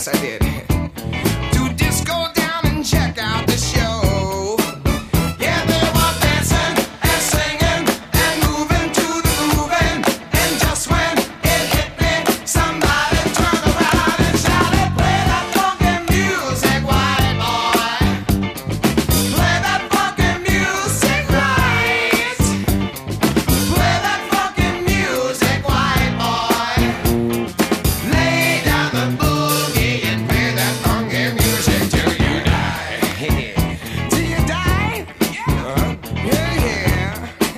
Yes, I did. To disco down and check out the show. Yeah, they were dancing and singing and moving to the grooving. And just when it hit me, somebody turned around and shouted, "Play that funky music, white boy. Play that funky music right. Play that funky music, white boy. Lay down the boogie and play that funky music till you die." Till you die? Yeah, yeah.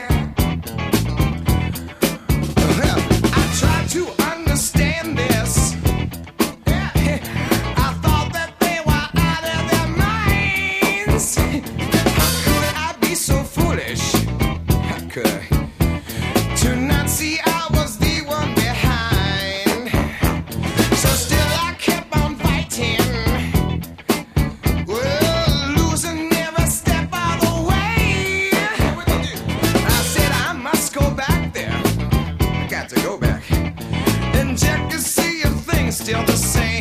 Well, I tried to understand this. I thought that they were out of their minds. How could I be so foolish? How could I? To not see I was the one behind. So still I kept on fighting. Well, losing every step of the way. I said I must go back there. I got to go back and check to see if things still the same.